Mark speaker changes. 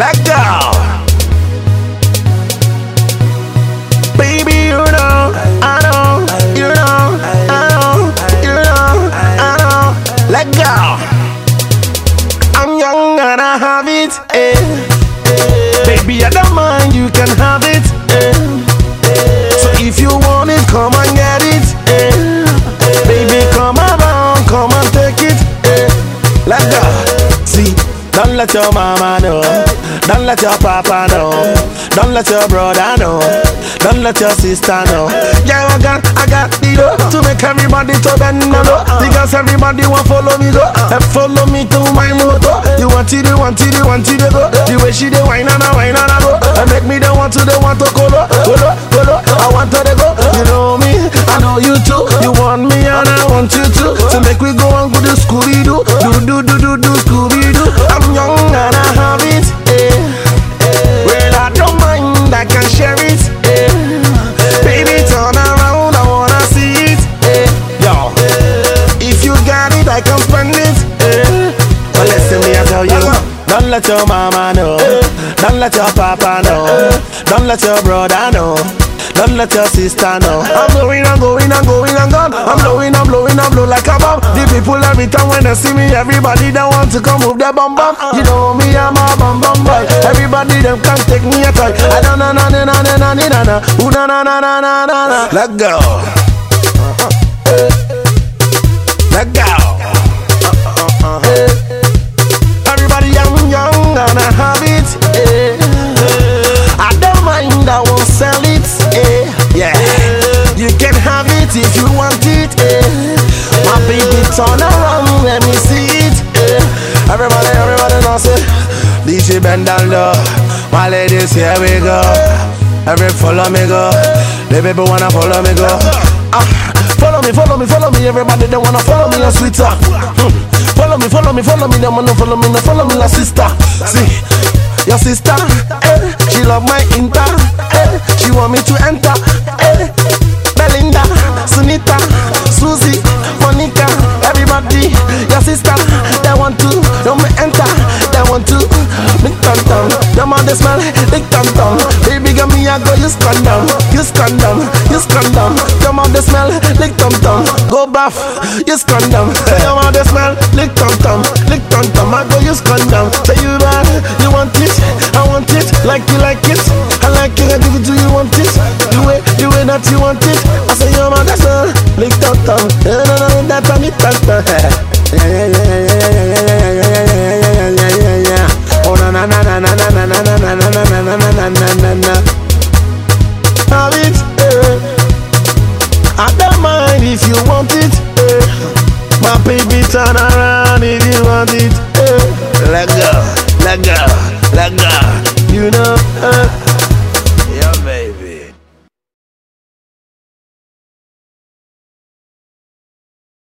Speaker 1: let go. Baby, you know, I know, you know, I know, you know, I know, let go. I'm young and I have it, baby, I don't mind, you can have it, so if you want it, come and get it, baby, come around, come and take it, let go. See, don't let your mama know, don't let your papa know, don't let your brother know, don't let your sister know. Yeah, I got the dough to make everybody to bend the low. Because everybody want follow me go, and follow me to my motor. You want it, you want it, you want it to go. The way she dey whine and I go, and make me the want to colo. I want to go. You know me, I know you too. You want me and I want you too. So make we go and go to Scooby Doo, do Scooby Doo. I'm young and I have it, well I don't mind, I can share it, baby turn around, I wanna see it, yo. If you got it, I can spend it, but listen me, I tell you, don't let your mama know, don't let your papa know, don't let your brother know, don't let your sister know. I'm going, I'm gone. I'm blowing like a bomb. The people every time when they see me, everybody they want to come move their bum. You know me, I'm a bum boy. Everybody them can't take me a toy. I don't na. Ooh na. Let go. Let go. Everybody young and I have it. I don't mind, I won't sell it. Yeah, you can have it if you want it. My baby, turn around, let me see it. Everybody knows it. DJ bend down low, my ladies, here we go. Every follow me go, the baby wanna follow me go. Follow me, everybody they wanna follow me on Twitter. Follow me, they wanna follow me like sister. See, your sister, she love my inter, she want me to enter, Belinda, Sunita, Susie, Monica, everybody, your sister, they want to, me enter, they want to, lick tom-tom, your man they smell, lick tom-tom, baby girl me I go use condom, your man they smell, lick tom-tom, go bath, use condom, your man they smell, lick tom-tom, I go use condom, say you bad, you want it, I want it, like you like it, I like it, I give it to you, want it, the way that you want it, I say your man that's all, lick tom-tom, that's on it, oh na. Have it, I don't mind if you want it, my baby turn around if you want it, let go, you know.